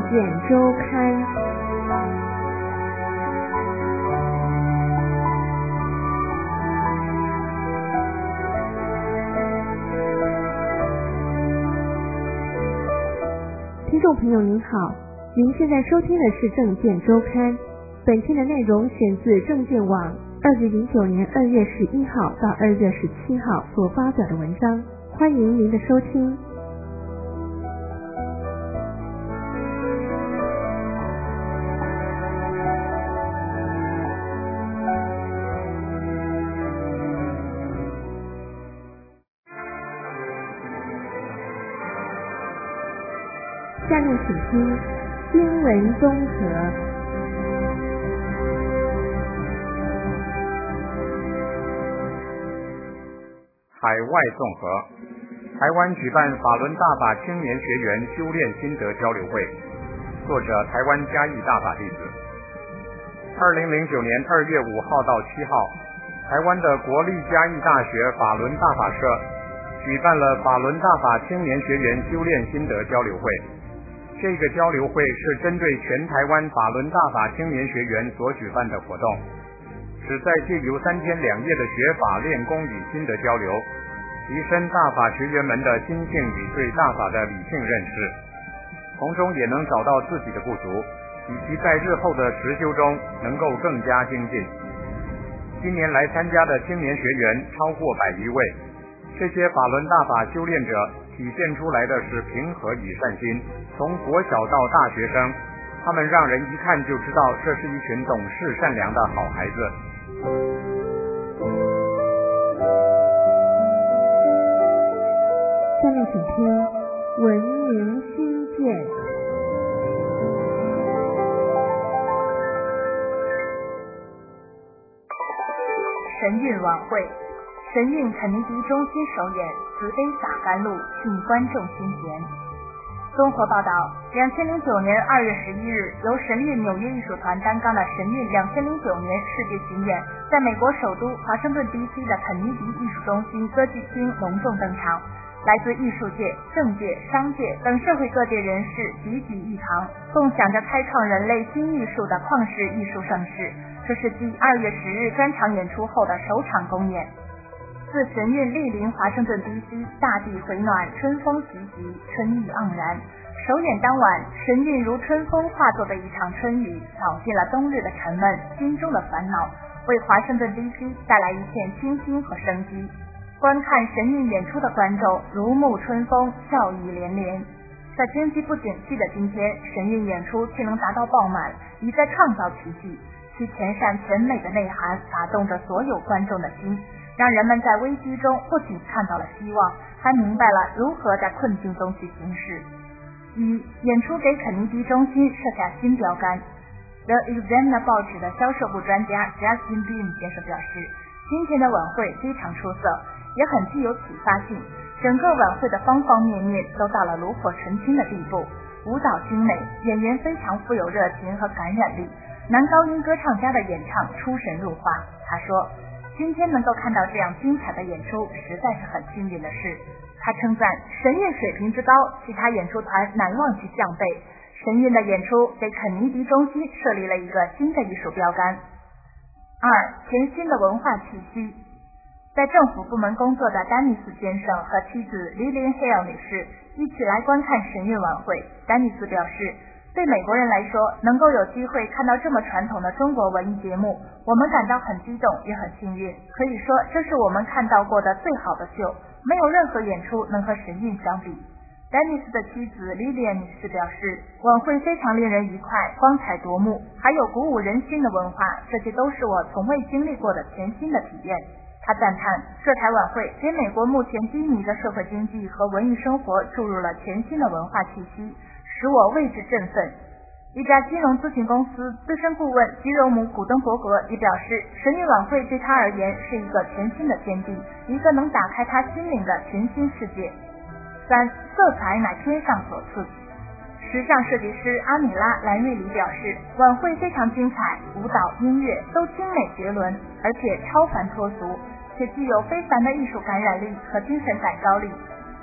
件周刊。听众朋友您好，您现在收听的是政见周刊，本期的内容选自政见网2009年2月11号到2月17号所发表的文章，欢迎您的收听。下面请听新闻综合。 海外综合，台湾举办法轮大法青年学员修炼心得交流会，作者台湾嘉义大法弟子。2009年2月5号到7号，台湾的国立嘉义大学法轮大法社举办了法轮大法青年学员修炼心得交流会。这个交流会是针对全台湾法轮大法青年学员所举办的活动，旨在借由3天2夜的学法练功与心得交流，提升大法学员们的心性与对大法的理性认识，从中也能找到自己的不足，以及在日后的实修中能够更加精进。今年来参加的青年学员超过100余位，这些法轮大法修炼者体现出来的是平和与善心，从国小到大学生，他们让人一看就知道这是一群懂事善良的好孩子。 下面请听文明新建。 神韵晚会，神韵肯尼迪中心首演，慈悲洒甘露，沁观众心田。综合报道，2009年2月11日，由神韵纽约艺术团担纲的神韵2009年世界巡演，在美国首都华盛顿 DC 的肯尼迪艺术中心歌剧厅隆重登场。来自艺术界、政界、商界等社会各界人士齐聚一堂，共享着开创人类新艺术的旷世艺术盛事。这是继2月10日专场演出后的首场公演。自神韵莅临华盛顿 DC， 大地回暖，春风习习，春意盎然。首演当晚，神韵如春风化作的一场春雨，扫尽了冬日的沉闷，心中的烦恼，为华盛顿 DC 带来一片清新和生机。观看神韵演出的观众如沐春风，笑意连连。在经济不景气的今天，神韵演出却能达到爆满，已在创造奇迹。其全善全美的内涵打动着所有观众的心，让人们在危机中不仅看到了希望，还明白了如何在困境中去行事。演出给肯尼迪中心设下新标杆。The Examiner 报纸的销售部专家 Justin Beam 先生表示，今天的晚会非常出色，也很具有启发性，整个晚会的方方面面都到了炉火纯青的地步，舞蹈精美，演员非常富有热情和感染力，男高音歌唱家的演唱出神入化。他说，今天能够看到这样精彩的演出实在是很幸运的事。他称赞神韵水平之高，其他演出团难望其项背。神韵的演出给肯尼迪中心设立了一个新的艺术标杆。全新的文化气息。在政府部门工作的丹尼斯先生和妻子 Lillian Hale 女士一起来观看神韵晚会。丹尼斯表示，对美国人来说，能够有机会看到这么传统的中国文艺节目，我们感到很激动，也很幸运。可以说，这是我们看到过的最好的秀，没有任何演出能和神韵相比。丹尼斯的妻子 Lillian 女士表示，晚会非常令人愉快，光彩夺目，还有鼓舞人心的文化，这些都是我从未经历过的全新的体验。他赞叹这台晚会给美国目前低迷的社会经济和文艺生活注入了全新的文化气息，使我为之振奋。一家金融咨询公司资深顾问吉柔姆·古登伯格也表示，神韵晚会对他而言是一个全新的天地，一个能打开他心灵的全新世界。色彩乃天上所赐。时尚设计师阿米拉·兰瑞里表示，晚会非常精彩，舞蹈、音乐都精美绝伦，而且超凡脱俗，且具有非凡的艺术感染力和精神感召力。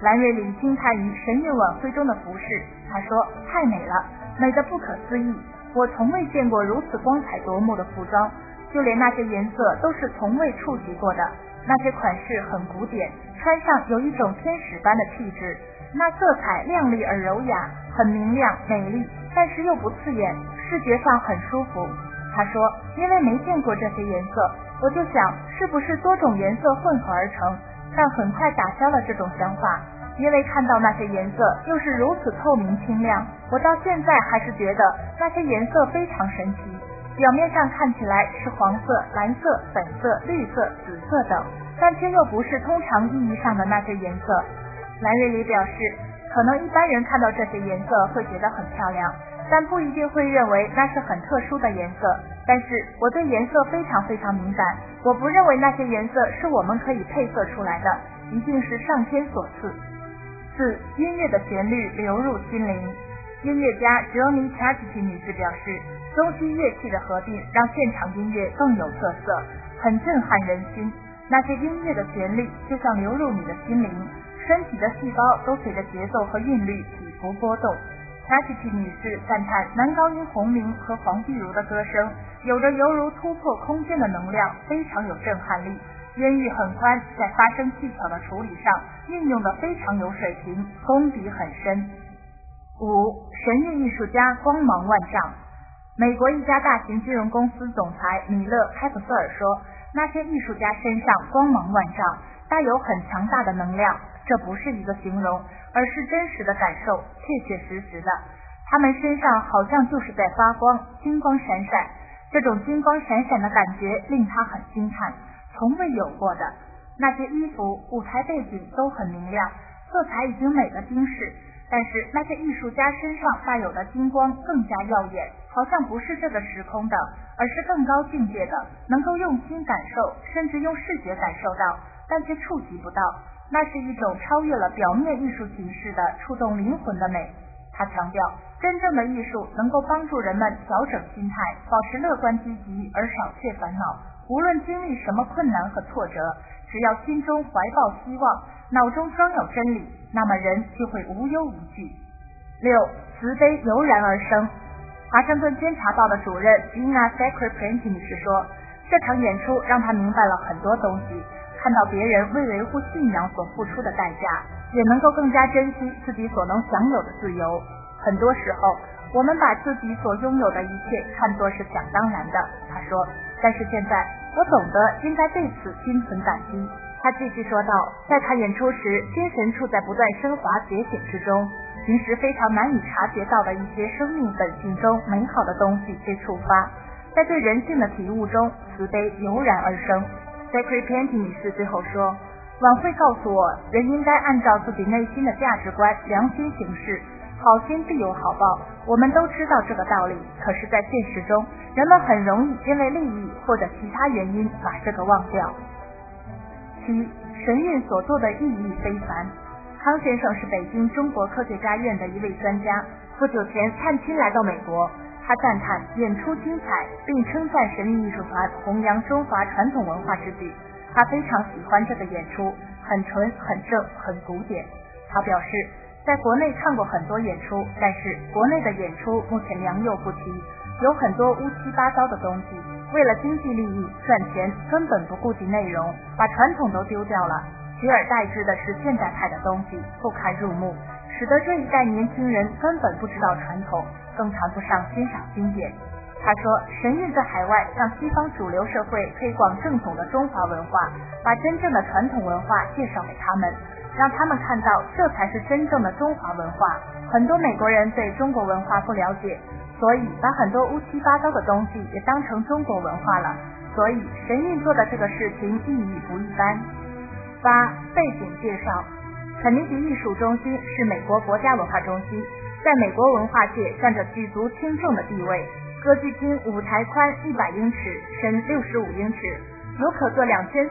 兰瑞里惊叹于神韵晚会中的服饰，他说：“太美了，美得不可思议！我从未见过如此光彩夺目的服装，就连那些颜色都是从未触及过的。那些款式很古典，穿上有一种天使般的气质。那色彩亮丽而柔雅，很明亮美丽，但是又不刺眼，视觉上很舒服。”他说：“因为没见过这些颜色，我就想是不是多种颜色混合而成，但很快打消了这种想法，因为看到那些颜色又是如此透明清亮，我到现在还是觉得那些颜色非常神奇。表面上看起来是黄色、蓝色、粉色、绿色、紫色等，但却又不是通常意义上的那些颜色。”兰瑞里表示，可能一般人看到这些颜色会觉得很漂亮，但不一定会认为那是很特殊的颜色。但是我对颜色非常非常敏感，我不认为那些颜色是我们可以配色出来的，一定是上天所赐。4. 音乐的旋律流入心灵。音乐家 Joni Chachki 女士表示，中西乐器的合并让现场音乐更有特色，很震撼人心。那些音乐的旋律就像流入你的心灵，身体的细胞都随着节奏和韵律起伏波动。Chachki 女士赞叹男高音洪明和黄碧如的歌声有着犹如突破空间的能量，非常有震撼力，音域很宽，在发声技巧的处理上运用得非常有水平，功底很深。5. 神韵艺术家光芒万丈。美国一家大型金融公司总裁米勒·开普瑟尔说，那些艺术家身上光芒万丈，带有很强大的能量，这不是一个形容，而是真实的感受，确确实实的。他们身上好像就是在发光，金光闪闪，这种金光闪闪的感觉令他很惊叹，从未有过的。那些衣服、舞台背景都很明亮，色彩已经美得惊世，但是那些艺术家身上带有的金光更加耀眼，好像不是这个时空的，而是更高境界的，能够用心感受，甚至用视觉感受到，但却触及不到。那是一种超越了表面艺术形式的触动灵魂的美。他强调，真正的艺术能够帮助人们调整心态，保持乐观积极而少却烦恼。无论经历什么困难和挫折，只要心中怀抱希望，脑中装有真理，那么人就会无忧无惧。6. 慈悲油然而生。华盛顿监察报的主任 Gina Sacre-Prenti 女士说，这场演出让她明白了很多东西，看到别人为维护信仰所付出的代价，也能够更加珍惜自己所能享有的自由。很多时候，我们把自己所拥有的一切看作是想当然的，她说，但是现在我懂得应该对此心存感激。她继续说道，在她演出时，精神处在不断升华觉醒之中，平时非常难以察觉到的一些生命本性中美好的东西被触发，在对人性的体悟中，慈悲油然而生。Sacre-Prenti 女士最后说，晚会告诉我，人应该按照自己内心的价值观良心行事，好心必有好报，我们都知道这个道理，可是在现实中，人们很容易因为利益或者其他原因把这个忘掉。7. 神韵所做的意义非凡。康先生是北京中国科学家院的一位专家，不久前探亲来到美国，他赞叹演出精彩，并称赞神韵艺术团弘扬中华传统文化之举。他非常喜欢这个演出，很纯、很正、很古典。他表示，在国内看过很多演出，但是国内的演出目前良莠不齐，有很多乌七八糟的东西，为了经济利益赚钱，根本不顾及内容，把传统都丢掉了，取而代之的是现代派的东西，不堪入目，使得这一代年轻人根本不知道传统，更谈不上欣赏经典。他说，神韵在海外向西方主流社会推广正统的中华文化，把真正的传统文化介绍给他们，让他们看到这才是真正的中华文化。很多美国人对中国文化不了解，所以把很多乌七八糟的东西也当成中国文化了，所以神韵做的这个事情意义不一般。8. 背景介绍。肯尼迪艺术中心是美国国家文化中心，在美国文化界占着举足轻重的地位。歌剧厅舞台宽100英尺，深65英尺，有可坐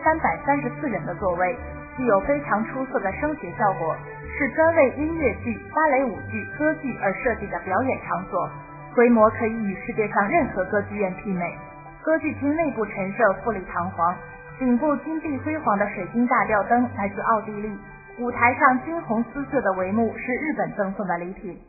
2334人的座位，具有非常出色的声学效果，是专为音乐剧、芭蕾舞剧、歌剧而设计的表演场所，规模可以与世界上任何歌剧院媲美。歌剧厅内部陈设富丽堂皇，顶部金碧辉煌的水晶大吊灯来自奥地利， 舞台上金红丝色的帷幕是日本赠送的礼品。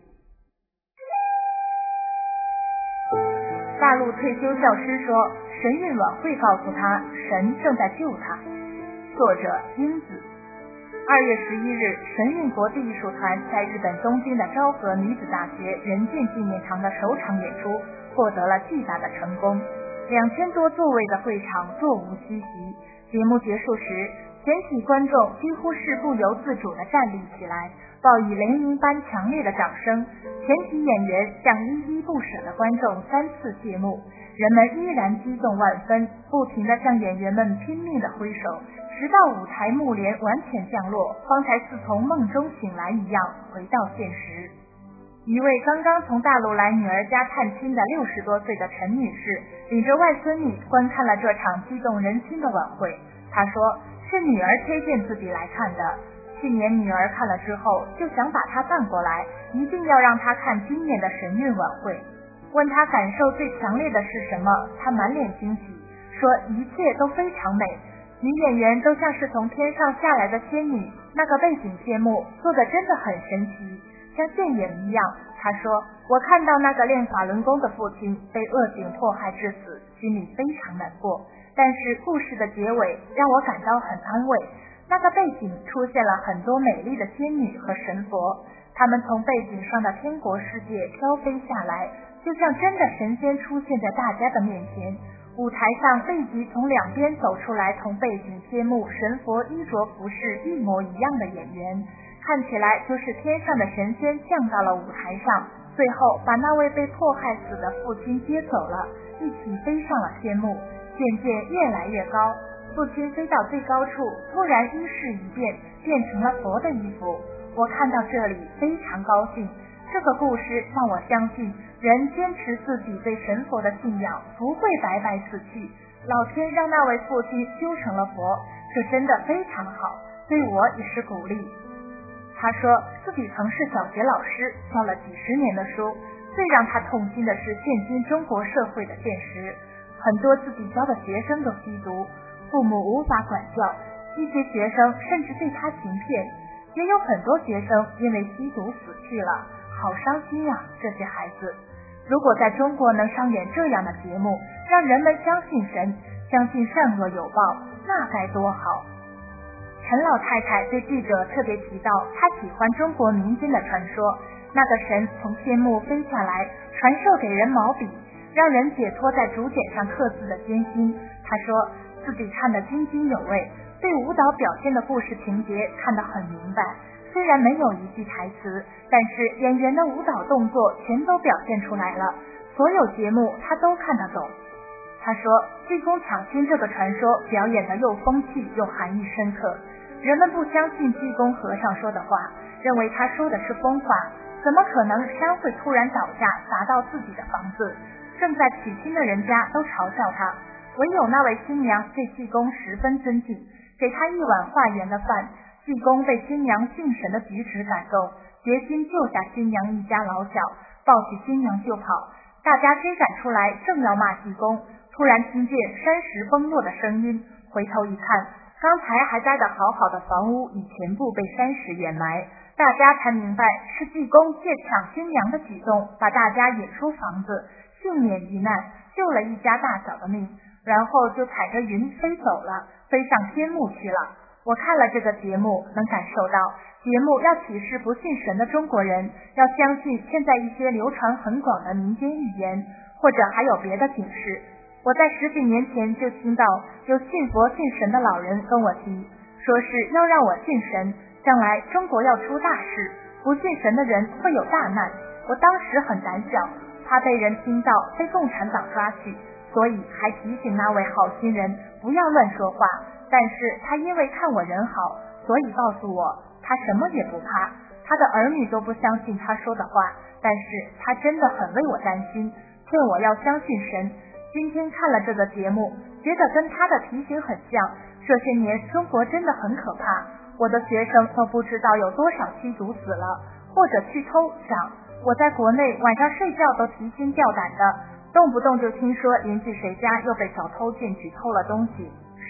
大陆退休教师说，神韵晚会告诉他，神正在救他。作者英子。2月11日，神韵国际艺术团在日本东京的昭和女子大学人建纪念堂的首场演出获得了巨大的成功，2000多座位的会场座无虚席。节目结束时，全体观众几乎是不由自主地站立起来，报以雷鸣般强烈的掌声。全体演员向依依不舍的观众3次谢幕，人们依然激动万分，不停地向演员们拼命地挥手，直到舞台幕帘完全降落，方才似从梦中醒来一样回到现实。一位刚刚从大陆来女儿家探亲的60多岁的陈女士，领着外孙女观看了这场激动人心的晚会。她说，是女儿推荐自己来看的，去年女儿看了之后，就想把她带过来，一定要让她看今年的神韵晚会。问她感受最强烈的是什么，她满脸惊喜，说一切都非常美，女演员都像是从天上下来的仙女，那个背景节目做得真的很神奇，像电影一样。她说，我看到那个练法轮功的父亲被恶警迫害致死，心里非常难过，但是故事的结尾让我感到很安慰。那个背景出现了很多美丽的仙女和神佛，他们从背景上的天国世界飘飞下来，就像真的神仙出现在大家的面前。舞台上立即从两边走出来，同背景揭幕神佛衣着服饰一模一样的演员，看起来就是天上的神仙降到了舞台上，最后把那位被迫害死的父亲接走了，一起飞上了天幕，渐渐越来越高。父亲飞到最高处，突然衣饰一变，变成了佛的衣服。我看到这里非常高兴，这个故事让我相信，人坚持自己对神佛的信仰不会白白死去，老天让那位父亲修成了佛，这真的非常好，对我也是鼓励。他说自己曾是小学老师，教了几十年的书，最让他痛心的是现今中国社会的现实，很多自己教的学生都吸毒，父母无法管教，一些学生甚至对他行骗，也有很多学生因为吸毒死去了，好伤心啊，这些孩子。如果在中国能上演这样的节目，让人们相信神，相信善恶有报，那该多好。陈老太太对记者特别提到，她喜欢中国民间的传说，那个神从天幕飞下来，传授给人毛笔，让人解脱在竹简上刻字的艰辛。她说自己看得津津有味，对舞蹈表现的故事情节看得很明白，虽然没有一句台词，但是演员的舞蹈动作全都表现出来了，所有节目他都看得懂。他说济公抢亲这个传说表演得又风趣又含义深刻，人们不相信济公和尚说的话，认为他说的是疯话，怎么可能山会突然倒下砸到自己的房子，正在娶亲的人家都嘲笑他，唯有那位新娘对济公十分尊敬，给他一碗化缘的饭。济公被新娘敬神的举止感动，决心救下新娘一家老小，抱起新娘就跑。大家追赶出来，正要骂济公，突然听见山石崩落的声音，回头一看，刚才还待得好好的房屋已全部被山石掩埋，大家才明白是济公借抢新娘的举动，把大家引出房子，幸免于难，救了一家大小的命，然后就踩着云飞走了，飞上天幕去了。我看了这个节目，能感受到节目要启示不信神的中国人，要相信现在一些流传很广的民间寓言，或者还有别的警示。我在10几年前就听到有信佛信神的老人跟我提，说是要让我信神，将来中国要出大事，不信神的人会有大难。我当时很胆小，怕被人听到被共产党抓去，所以还提醒那位好心人不要乱说话，但是他因为看我人好，所以告诉我他什么也不怕，他的儿女都不相信他说的话，但是他真的很为我担心，劝我要相信神。今天看了这个节目，觉得跟他的提醒很像，这些年中国真的很可怕，我的学生都不知道有多少吸毒死了，或者去偷抢，我在国内晚上睡觉都提心吊胆的，动不动就听说邻居谁家又被小偷进去偷了东西。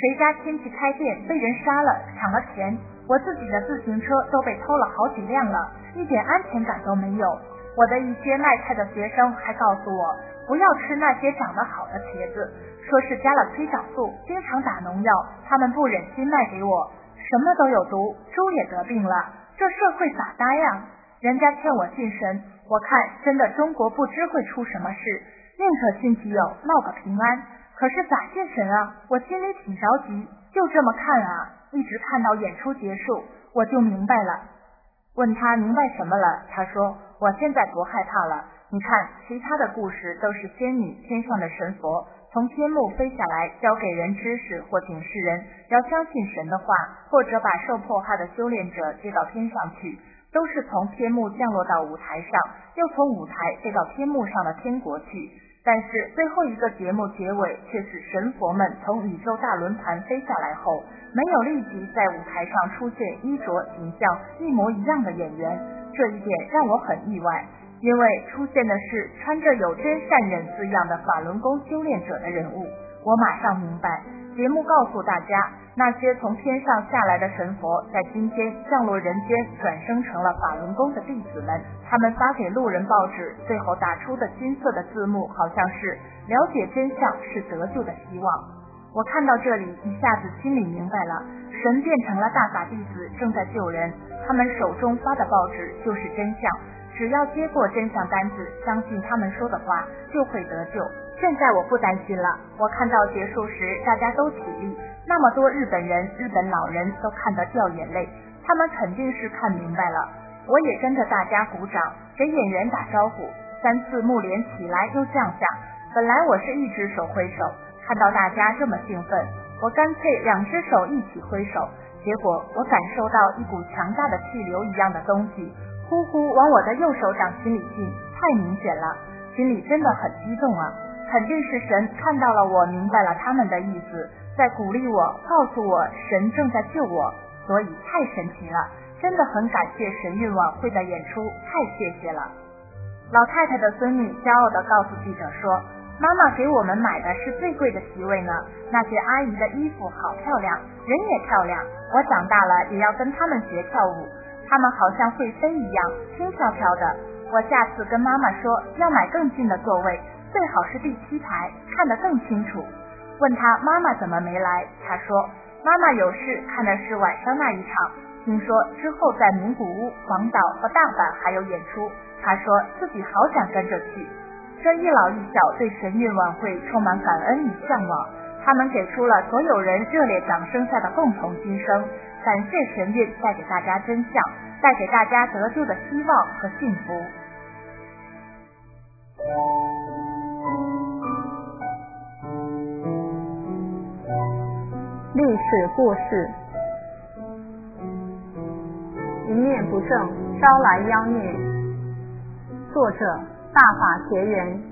谁家亲戚开店被人杀了，抢了钱，我自己的自行车都被偷了好几辆了，一点安全感都没有。我的一些卖菜的学生还告诉我，不要吃那些长得好的茄子，说是加了催长素，经常打农药，他们不忍心卖给我。什么都有毒，猪也得病了，这社会咋搭呀？人家劝我信神，我看真的中国不知会出什么事，宁可信其有，闹个平安。可是咋信神啊？我心里挺着急，就这么看啊，一直看到演出结束，我就明白了。问他明白什么了，他说我现在不害怕了。你看其他的故事都是仙女天上的神佛从天幕飞下来教给人知识或警示人要相信神的话，或者把受迫害的修炼者接到天上去，都是从天幕降落到舞台上，又从舞台飞到天幕上的天国去。但是最后一个节目结尾却是神佛们从宇宙大轮盘飞下来后，没有立即在舞台上出现衣着形象一模一样的演员，这一点让我很意外，因为出现的是穿着有真善忍字样的法轮功修炼者的人物。我马上明白，节目告诉大家，那些从天上下来的神佛在今天降落人间，转生成了法轮功的弟子们。他们发给路人报纸最后打出的金色的字幕好像是了解真相是得救的希望。我看到这里一下子心里明白了，神变成了大法弟子正在救人，他们手中发的报纸就是真相，只要接过真相单子，相信他们说的话，就会得救。现在我不担心了，我看到结束时大家都起立，那么多日本人、日本老人都看得掉眼泪，他们肯定是看明白了。我也跟着大家鼓掌，给演员打招呼，3次幕帘起来又降下。本来我是一只手挥手，看到大家这么兴奋，我干脆2只手一起挥手，结果我感受到一股强大的气流一样的东西呼呼往我的右手掌心里进，太明显了，心里真的很激动啊！肯定是神看到了我，明白了他们的意思，在鼓励我，告诉我神正在救我，所以太神奇了，真的很感谢神韵晚会的演出，太谢谢了。老太太的孙女骄傲地告诉记者说，妈妈给我们买的是最贵的席位呢，那些阿姨的衣服好漂亮，人也漂亮，我长大了也要跟他们学跳舞，他们好像会飞一样，轻飘飘的。我下次跟妈妈说要买更近的座位，最好是第7排，看得更清楚。问他妈妈怎么没来，他说妈妈有事，看的是晚上那一场，听说之后在名古屋、广岛和大阪还有演出，他说自己好想跟着去。这一老一小对神韵晚会充满感恩与向往，他们给出了所有人热烈掌声下的共同心声，感谢神韵带给大家真相，带给大家得救的希望和幸福。 历史故事，一念不正招来妖孽。作者大法学员。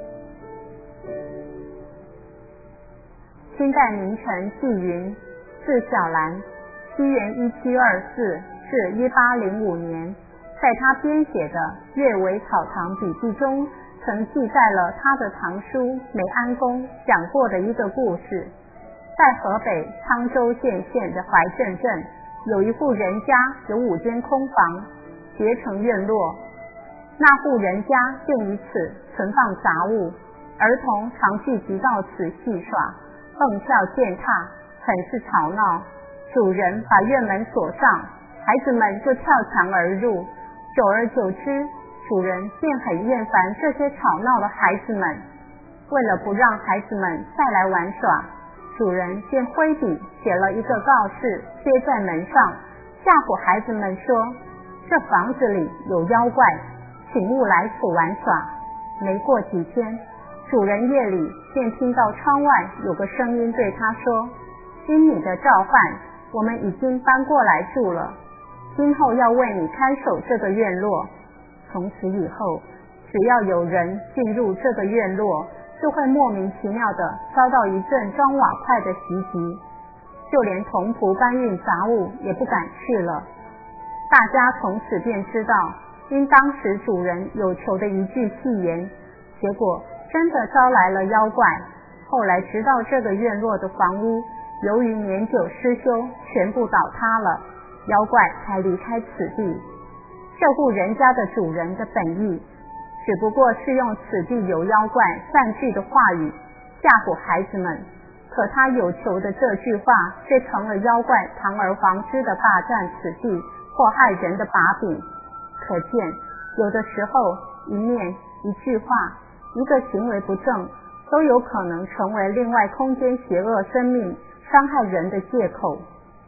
清代名臣纪云，字小兰，西元1724至1805年，在他编写的《阅微草堂笔记》中，曾记载了他的堂叔美安公讲过的一个故事。在河北沧州县的怀镇镇，有一户人家有5间空房，结成院落。那户人家便于此存放杂物，儿童常聚集到此戏耍，蹦跳践踏，很是吵闹。主人把院门锁上，孩子们就跳墙而入。久而久之，主人便很厌烦这些吵闹的孩子们。为了不让孩子们再来玩耍，主人便挥笔写了一个告示贴在门上，吓唬孩子们说，这房子里有妖怪，请勿来此玩耍。没过几天，主人夜里便听到窗外有个声音对他说，因你的召唤，我们已经搬过来住了，今后要为你看守这个院落。从此以后，只要有人进入这个院落，就会莫名其妙地遭到一阵装瓦块的袭击，就连童仆搬运杂物也不敢去了。大家从此便知道，因当时主人有求的一句戏言，结果真的招来了妖怪。后来直到这个院落的房屋由于年久失修，全部倒塌了，妖怪才离开此地。照顾人家的主人的本意，只不过是用此地有妖怪散句的话语吓唬孩子们，可他有求的这句话却成了妖怪堂而皇之的霸占此地祸害人的把柄。可见有的时候一念一句话一个行为不正，都有可能成为另外空间邪恶生命伤害人的借口。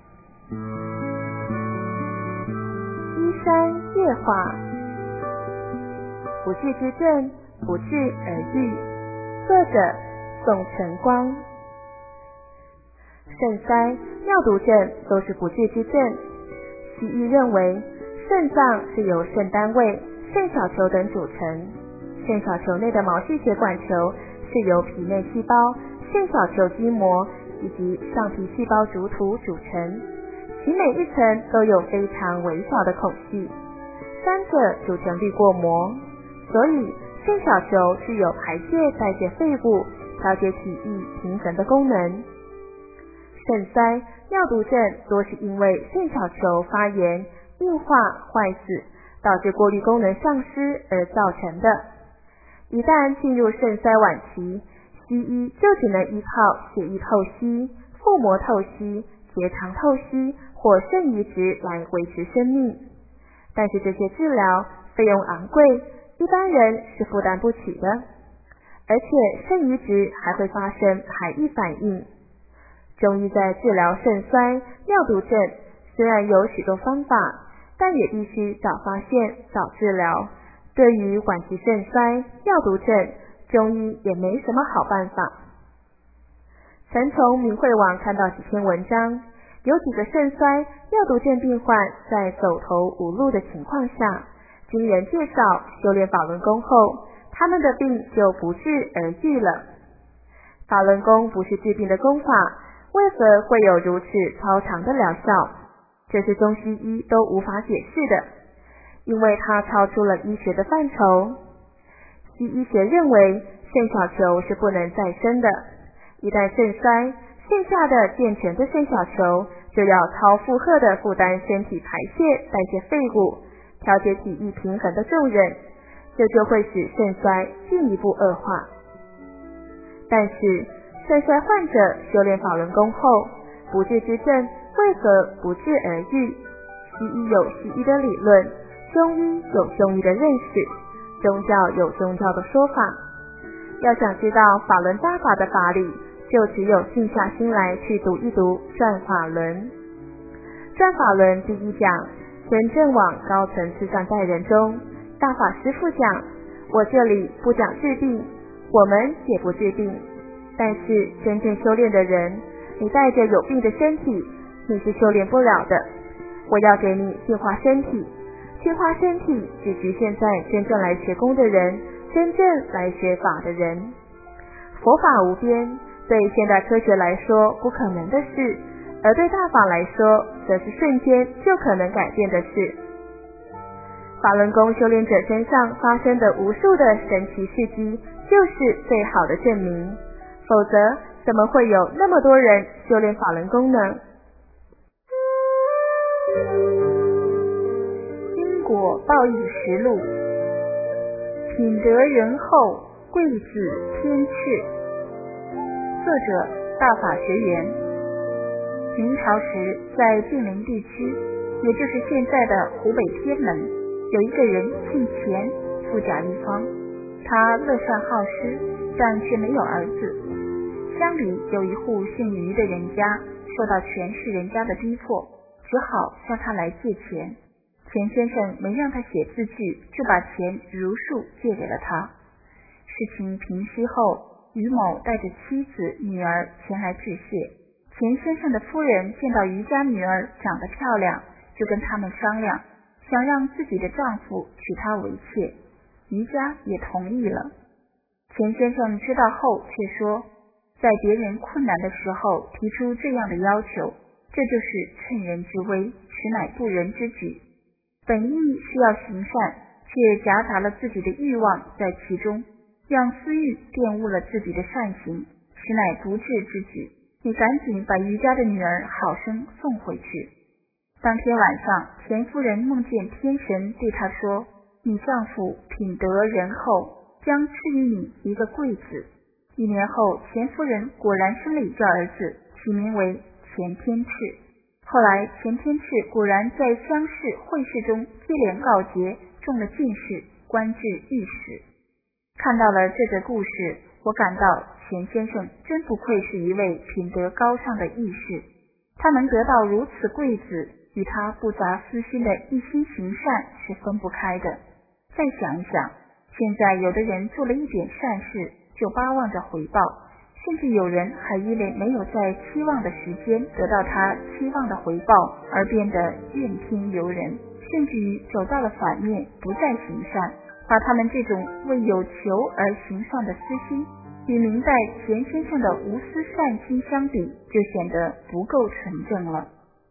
依山夜话，不治之症，不治而愈。作者宋晨光。肾塞、尿毒症都是不治之症。西医认为，肾脏是由肾单位、肾小球等组成，肾小球内的毛细血管球是由皮内细胞、肾小球基膜以及上皮细胞主土组成，其每一层都有非常微小的孔隙，三者组成滤过膜，所以肾小球具有排泄、代谢废物、调节体液平衡的功能。肾塞、尿毒症多是因为肾小球发炎、硬化、坏死，导致过滤功能丧失而造成的。一旦进入肾塞晚期，西医就只能依靠血液透析、腹膜透析、结肠透析或肾移植来维持生命。但是这些治疗费用昂贵，一般人是负担不起的，而且肾移植还会发生排异反应。中医在治疗肾衰、尿毒症虽然有许多方法，但也必须早发现、早治疗。对于晚期肾衰、尿毒症，中医也没什么好办法。曾从明慧网看到几篇文章，有几个肾衰、尿毒症病患在走投无路的情况下，经人介绍修炼法轮功后，他们的病就不治而愈了。法轮功不是治病的功法，为何会有如此超长的疗效？这是中西医都无法解释的，因为它超出了医学的范畴。西医学认为肾小球是不能再生的，一旦肾衰，剩下的健全的肾小球就要超负荷的负担身体排泄、代谢废物、调节体液平衡的重任，这就会使肾衰进一步恶化。但是肾衰患者修炼法轮功后，不治之症为何不治而愈？西医有西医的理论，中医有中医的认识，宗教有宗教的说法。要想知道法轮大法的法理，就只有静下心来去读一读《转法轮》。《转法轮》第一讲，真正往高层次上带人中，大法师父讲，我这里不讲治病，我们也不治病，但是真正修炼的人，你带着有病的身体，你是修炼不了的。我要给你净化身体，净化身体只局限在真正来学功的人，真正来学法的人。佛法无边，对现代科学来说不可能的事，而对大法来说，则是瞬间就可能改变的事。法轮功修炼者身上发生的无数的神奇事迹，就是最好的证明。否则，怎么会有那么多人修炼法轮功呢？ 因果报应实录，品德仁厚，贵子天赐。作者大法学员。明朝时，在晋陵地区，也就是现在的湖北天门，有一个人姓钱，富甲一方。他乐善好施，但却没有儿子。乡里有一户姓于的人家，受到全市人家的逼迫，只好向他来借钱。钱先生没让他写字据，就把钱如数借给了他。事情平息后，于某带着妻子、女儿前来致谢。钱先生的夫人见到于家女儿长得漂亮，就跟他们商量，想让自己的丈夫娶她为妾。于家也同意了。钱先生知道后却说，在别人困难的时候提出这样的要求，这就是趁人之危，实乃不仁之举。本意是要行善，却夹杂了自己的欲望在其中，让私欲玷污了自己的善行，实乃不智之举。 你赶紧把余家的女儿好生送回去。当天晚上，钱夫人梦见天神对她说，你丈夫品德仁厚，将赐予你一个贵子。1年后，钱夫人果然生了一个儿子，起名为钱天赤。后来钱天赤果然在乡试会试中接连告捷，中了进士，官至御史。看到了这个故事，我感到钱先生真不愧是一位品德高尚的义士，他能得到如此贵子，与他不杂私心的一心行善是分不开的。再想一想，现在有的人做了一点善事就巴望着回报，甚至有人还因为没有在期望的时间得到他期望的回报而变得怨天尤人，甚至于走到了反面，不再行善，把他们这种为有求而行善的私心与明代钱先生的无私善心相比，就显得不够纯正了。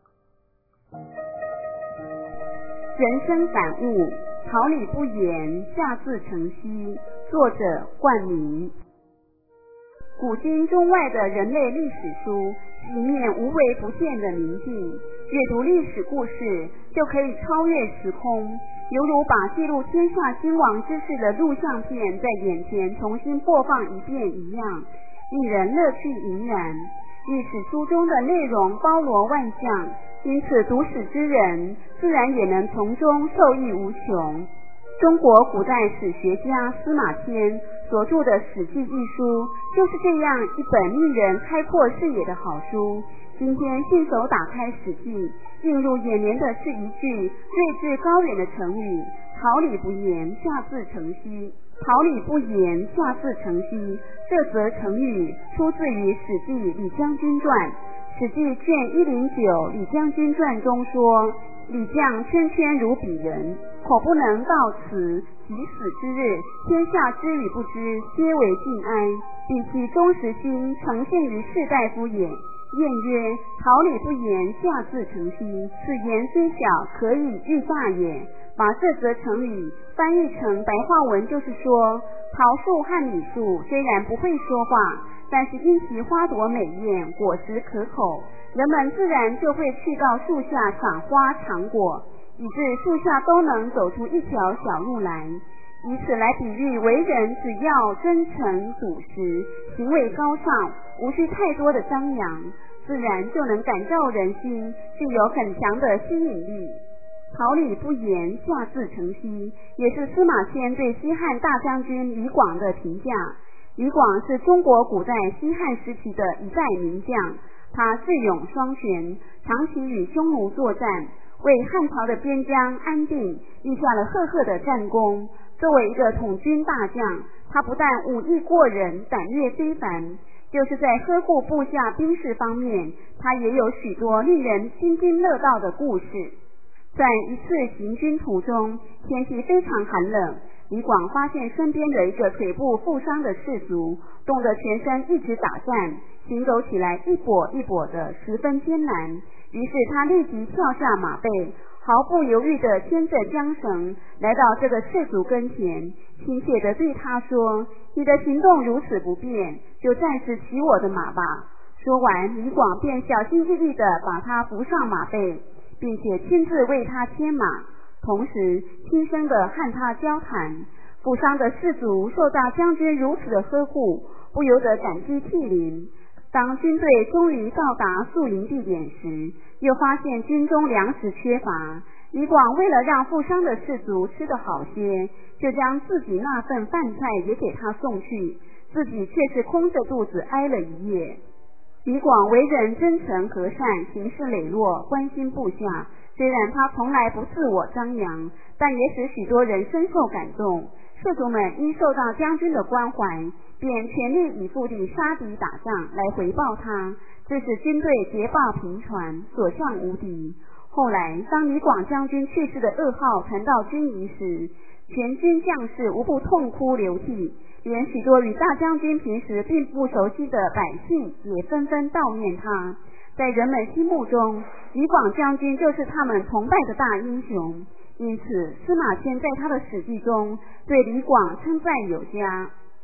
人生感悟，桃李不言，下自成蹊。作者冠名。古今中外的人类历史书是一面无微不见的明镜，阅读历史故事就可以超越时空，犹如把记录天下兴亡之事的录像片在眼前重新播放一遍一样，令人乐趣盈然。历史书中的内容包罗万象，因此读史之人自然也能从中受益无穷。中国古代史学家司马迁所著的《史记》一书就是这样一本令人开阔视野的好书。今天信手打开《史记》，映入眼帘的是一句睿智高远的成语：桃李不言，下自成蹊。桃李不言，下自成蹊，这则成语出自于《史记·李将军传》。《史记》卷109《李将军传》中说，李将谦谦如鄙人，口不能到此，即死之日，天下知与不知，皆为尽哀。彼其忠实心，诚信于士大夫也。谚曰：桃李不言，下自成蹊。此言虽小，可以喻大也。把这则成语翻译成白话文，就是说，桃树和李树虽然不会说话，但是因其花朵美艳，果实可口，人们自然就会去到树下赏花尝果，以致树下都能走出一条小路来。以此来比喻为人，只要真诚笃实，行为高尚，无需太多的张扬，自然就能感召人心，具有很强的吸引力。桃李不言，下自成蹊，也是司马迁对西汉大将军李广的评价。李广是中国古代西汉时期的一代名将，他智勇双全，长期与匈奴作战，为汉朝的边疆安定立下了赫赫的战功。作为一个统军大将，他不但武艺过人，胆略非凡，就是在呵护部下兵士方面，他也有许多令人津津乐道的故事。在一次行军途中，天气非常寒冷，李广发现身边的一个腿部负伤的士卒，冻得全身一直打颤，行走起来一跛一跛的，十分艰难。于是他立即跳下马背，毫不犹豫地牵着缰绳来到这个士卒跟前，亲切地对他说：你的行动如此不便，就暂时骑我的马吧。说完，李广便小心翼翼地把他扶上马背，并且亲自为他牵马，同时轻声地和他交谈。负伤的士卒受大将军如此的呵护，不由得感激涕零。当军队终于到达宿营地点时，又发现军中粮食缺乏。李广为了让负伤的士卒吃得好些，就将自己那份饭菜也给他送去，自己却是空着肚子挨了一夜。李广为人真诚和善，行事磊落，关心部下。虽然他从来不自我张扬，但也使许多人深受感动。士卒们因受到将军的关怀，便全力以赴地杀敌打仗来回报他，这使军队捷报频传，所向无敌。后来当李广将军去世的噩耗传到军营时，全军将士无不痛哭流涕，连许多与大将军平时并不熟悉的百姓也纷纷悼念他。在人们心目中，李广将军就是他们崇拜的大英雄，因此司马迁在他的史记中对李广称赞有加。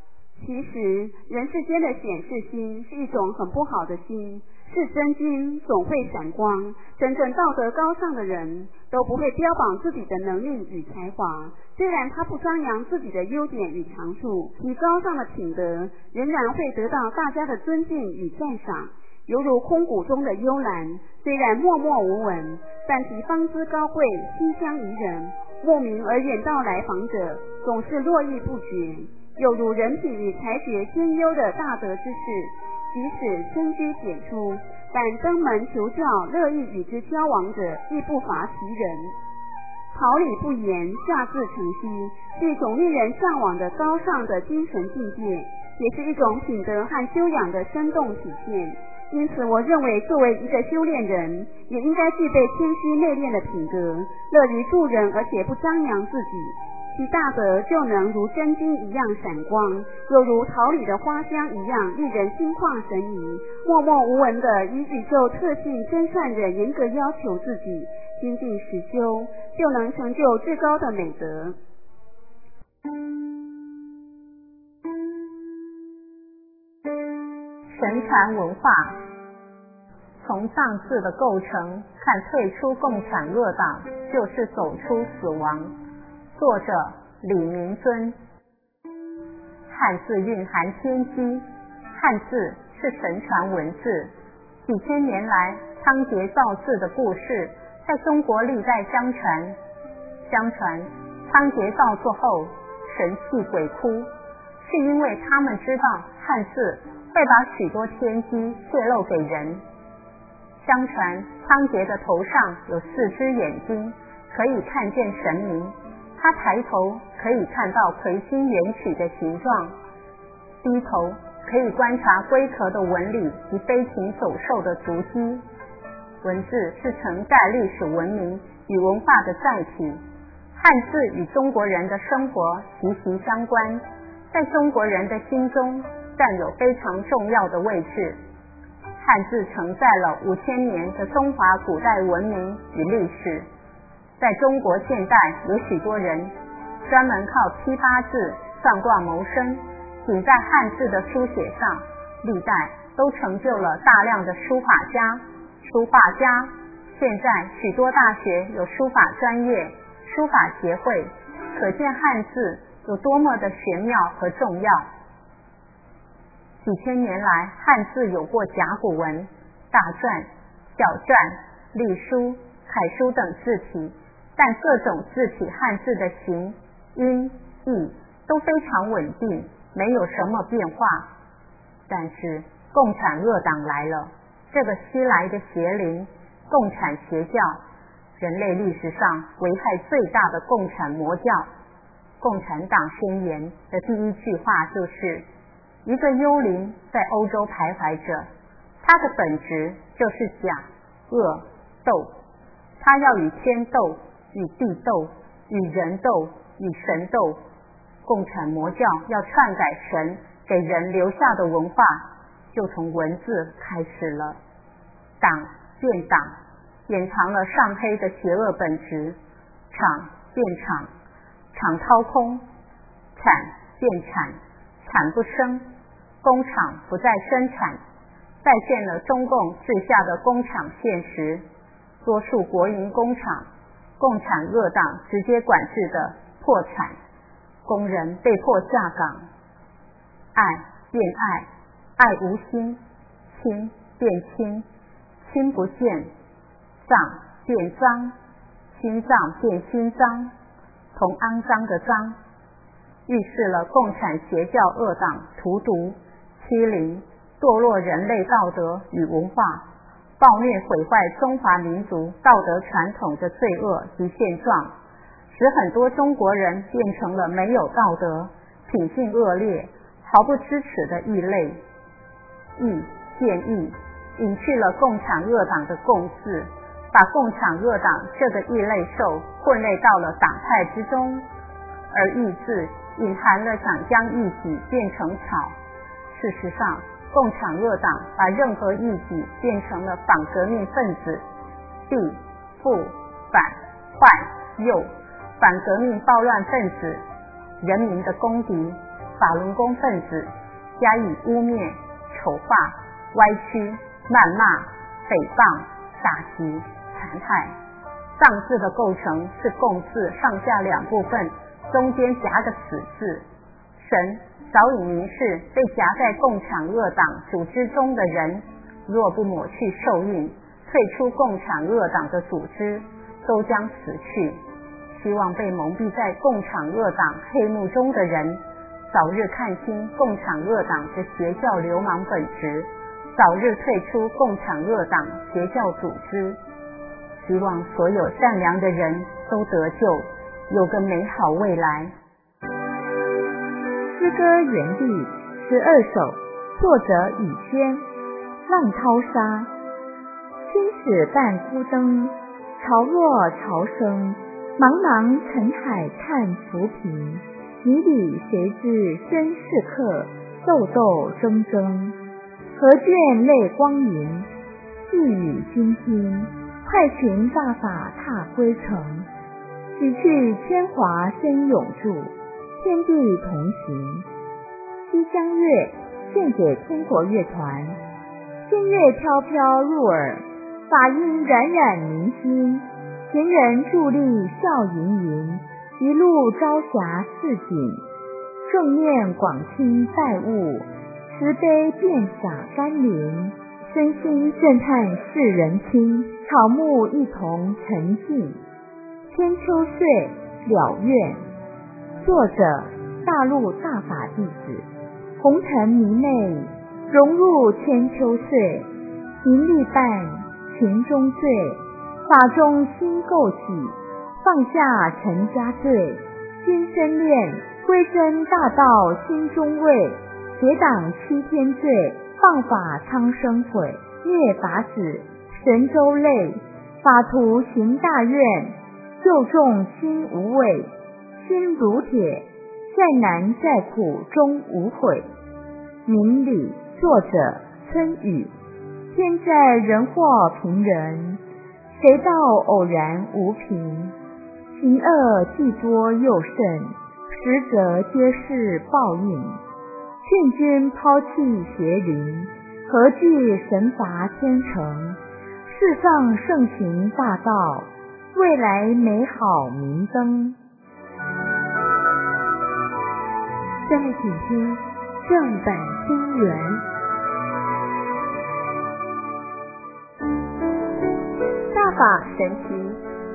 其实人世间的显示心是一种很不好的心，是真金总会闪光。真正道德高尚的人都不会标榜自己的能力与才华，虽然他不张扬自己的优点与长处，其高尚的品德仍然会得到大家的尊敬与赞赏。犹如空谷中的幽兰，虽然默默无闻，但其芳姿高贵，馨香宜人，慕名而远道来访者总是络绎不绝。有如人品与才学兼优的大德之士，即使身居简出，但登门求教乐意与之交往者亦不乏其人。桃李不言，下自成蹊，是一种令人向往的高尚的精神境界，也是一种品德和修养的生动体现。因此我认为作为一个修炼人，也应该具备谦虚内敛的品格，乐于助人而且不张扬自己，其大德就能如真金一样闪光，又如桃李的花香一样令人心旷神怡。默默无闻的以宇宙特性真善的严格要求自己，精进实修，就能成就至高的美德。 神传文化，从藏字的构成看，退出共产恶党就是走出死亡。作者李明尊。汉字蕴含天机，汉字是神传文字，几千年来仓颉造字的故事在中国历代相传。相传仓颉造作后神泣鬼哭，是因为他们知道汉字会把许多天机泄露给人。相传仓颉的头上有4只眼睛，可以看见神明，他抬头可以看到魁星元曲的形状，低头可以观察龟壳的纹理及飞禽走兽的足迹。文字是承载历史文明与文化的载体，汉字与中国人的生活息息相关，在中国人的心中占有非常重要的位置。汉字承载了5000年的中华古代文明与历史。在中国现代，有许多人专门靠批八字算卦谋生，仅在汉字的书写上，历代都成就了大量的书法家、书画家。现在许多大学有书法专业、书法协会，可见汉字有多么的玄妙和重要。几千年来，汉字有过甲骨文、大篆、小篆、隶书、楷书等字体，但各种字体汉字的形、音、义都非常稳定，没有什么变化。但是共产恶党来了，这个西来的邪灵，共产邪教，人类历史上危害最大的共产魔教。共产党宣言的第一句话就是：一个幽灵在欧洲徘徊着，它的本质就是假、恶、斗，它要与天斗、与地斗、与人斗、与神斗。共产魔教要篡改神给人留下的文化，就从文字开始了。党变党，掩藏了上黑的邪恶本质；厂变厂，厂掏空；产变产，产不生；工厂不再生产，再现了中共治下的工厂现实。多数国营工厂，共产恶党直接管制的破产，工人被迫下岗。爱变爱，爱无心；亲变亲，亲不见；脏变脏，心脏变心脏，同肮脏的脏，预示了共产邪教恶党荼毒、欺凌、堕落人类道德与文化，暴虐毁坏中华民族道德传统的罪恶及现状，使很多中国人变成了没有道德、品性恶劣、毫不知耻的异类。义变义，隐去了共产恶党的共字，把共产恶党这个异类兽混类到了党派之中，而义字隐含了想将异己变成草。事实上，共产恶党把任何异己变成了反革命分子，地、富、反、坏、右，反革命暴乱分子，人民的公敌，法轮功分子， 加以污蔑、丑化、歪曲、谩骂、诽谤、打击、残害。丧字的构成是共字上下两部分，中间夹个死字。神早已明示，被夹在共产恶党组织中的人，若不抹去受印，退出共产恶党的组织，都将死去。希望被蒙蔽在共产恶党黑幕中的人，早日看清共产恶党的邪教流氓本质，早日退出共产恶党邪教组织。希望所有善良的人都得救，有个美好未来。 诗歌原地12首，作者雨轩。浪淘沙，青史半孤灯，潮落潮生，茫茫尘海看浮萍。泥里谁知身是客，斗斗争争。何卷泪光云，细雨倾听。快群大法踏归程，洗去铅华身永驻，天地同行。西厢乐献给天国乐团，新乐飘飘入耳，法音冉冉明心。前人伫立笑盈盈，一路朝霞似锦。正念广清拜物，慈悲遍洒甘霖。身心震撼世人清，草木一同沉静。千秋岁了愿，作者大陆大法弟子。红尘迷昧，融入千秋岁。名利伴，群中醉，法中心构起。放下尘家罪，心生恋，归真大道心中味。结党七天罪，放法苍生悔。灭法子，神州泪。法图行大愿，救众心无畏。心如铁，再难再苦终无悔。明理，作者村雨。天在人祸平人，谁道偶然无凭。行恶既多又甚，实则皆是报应。劝君抛弃邪灵，何惧神罚天成。世上盛行大道，未来美好明灯。下面请听正版金元。大法神奇，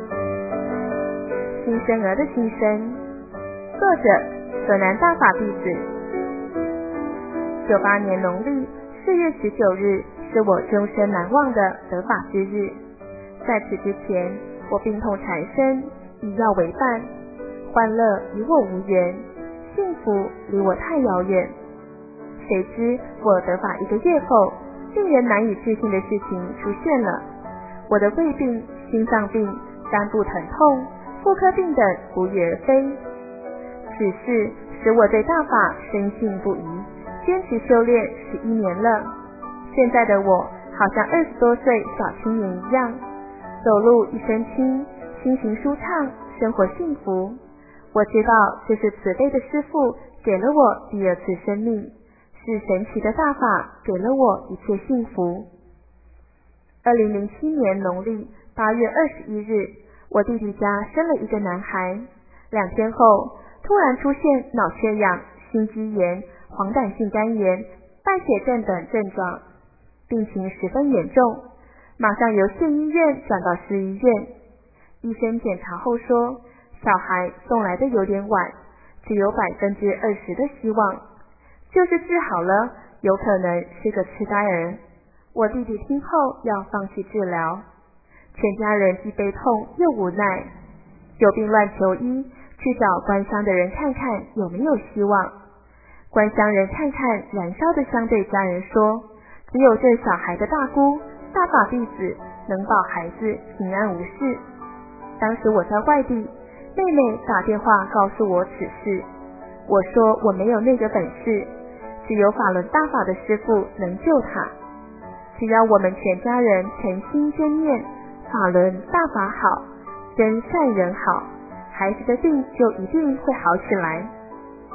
新生儿的新生。作者河南大法弟子。98年农历4月19日是我终身难忘的得法之日。在此之前，我病痛缠身，以药为伴，欢乐与我无缘，幸福离我太遥远。谁知我得法1个月后，令人难以置信的事情出现了。我的胃病、心脏病、肝部疼痛、妇科病等不翼而飞。此事使我对大法深信不疑，坚持修炼11年了。现在的我好像20多岁小青年一样，走路一身轻，心情舒畅，生活幸福。我知道这是慈悲的师父给了我第2次生命，是神奇的大法给了我一切幸福。2007年农历8月21日，我弟弟家生了一个男孩，2天后突然出现脑缺氧、心肌炎、黄疸性肝炎、败血症等症状，病情十分严重，马上由县医院转到市医院。医生检查后说，小孩送来的有点晚，只有20%的希望，就是治好了，有可能是个痴呆儿。我弟弟听后要放弃治疗，全家人既悲痛又无奈，有病乱求医，去找关乡的人看看有没有希望。关乡人看看燃烧的香，对家人说，只有这小孩的大姑大法弟子能保孩子平安无事。当时我在外地，妹妹打电话告诉我此事，我说我没有那个本事，只有法轮大法的师父能救他。只要我们全家人诚心真念，法轮大法好，真善人好，孩子的病就一定会好起来。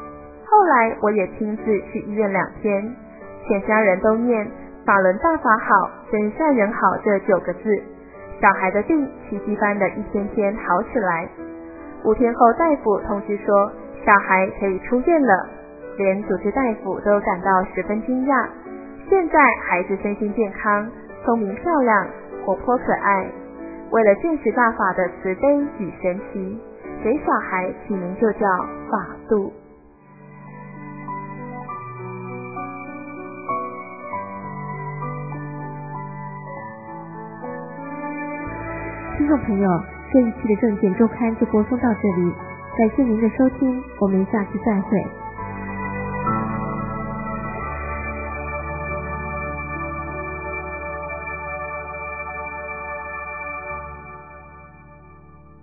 后来我也亲自去医院2天，全家人都念法轮大法好，真善人好这9个字，小孩的病奇迹般的一天天好起来。5天后大夫通知说小孩可以出院了，连主治大夫都感到十分惊讶。现在孩子身心健康，聪明漂亮，活泼可爱。为了见识大法的慈悲与神奇，给小孩起名就叫法度。 听众朋友，这一期的正见周刊就播送到这里，感谢您的收听，我们下期再会。